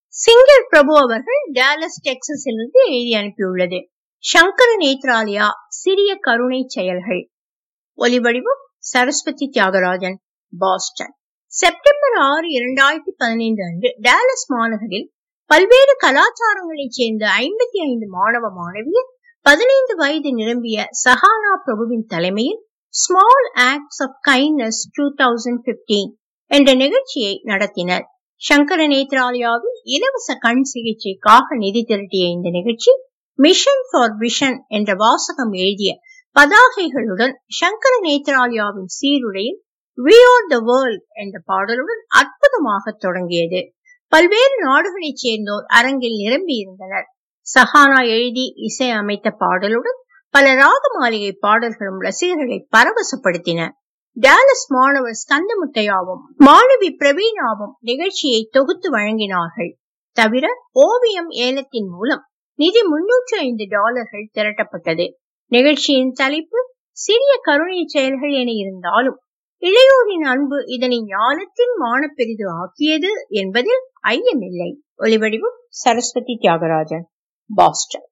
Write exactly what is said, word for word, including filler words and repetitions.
Singer பிரபு அவர்கள் Dallas டெக்சாஸிலிருந்து எழுதி அனுப்பியுள்ளது. சங்கர நேத்ராலயா சிறிய கருணை செயல்கள். ஒலிவடிவம் சரஸ்வதி தியாகராஜன், பாஸ்டன். செப்டம்பர் ஆறு இரண்டாயிரத்தி பதினைந்து அன்று டாலஸ் மாநகரில் பல்வேறு கலாச்சாரங்களைச் சேர்ந்த ஐம்பத்தி ஐந்து மாணவ மாணவியர் பதினைந்து வயது நிரம்பிய சஹானா பிரபுவின் தலைமையில் ஸ்மால் ஆக்ட்ஸ் ஆஃப் கைண்ட்னஸ் இரண்டாயிரத்தி பதினைந்து என்ற நிகழ்ச்சியை நடத்தினர். சங்கர நேத்ராலயாவில் இலவச கண் சிகிச்சைக்காக நிதி திரட்டிய இந்த நிகழ்ச்சி மிஷன் ஃபார் விஷன் என்ற வாசகம் எழுதிய பதாகைகளுடன் Sankara நேத்ராலயாவின் சீருடையில் We are the world என்ற பாடலுடன் அற்புதமாக தொடங்கியது. பல்வேறு நாடுகளைச் சேர்ந்தோர் அரங்கில் நிரம்பி இருந்தனர். சஹானா எழுதி இசை அமைத்த பாடலுடன் பல ராக மாளிகை பாடல்களும் ரசிகர்களை பரவசப்படுத்தின. டாலஸ் மாணவர் ஸ்கந்தமுத்தையாவும் மாணவி பிரவீனாவும் நிகழ்ச்சியை தொகுத்து வழங்கினார்கள். தவிர ஓவியம் ஏலத்தின் மூலம் நிதி முன்னூற்று ஐந்து டாலர்கள் திரட்டப்பட்டது. நிகழ்ச்சியின் தலைப்பு சிறிய கருணை செயல்கள் என இருந்தாலும் இளையோரின் அன்பு இதனை ஞானத்தின் மானப்பெரிது ஆக்கியது என்பதில் ஐயமில்லை. ஒலிவடிவம் சரஸ்வதி தியாகராஜன், பாஸ்டன்.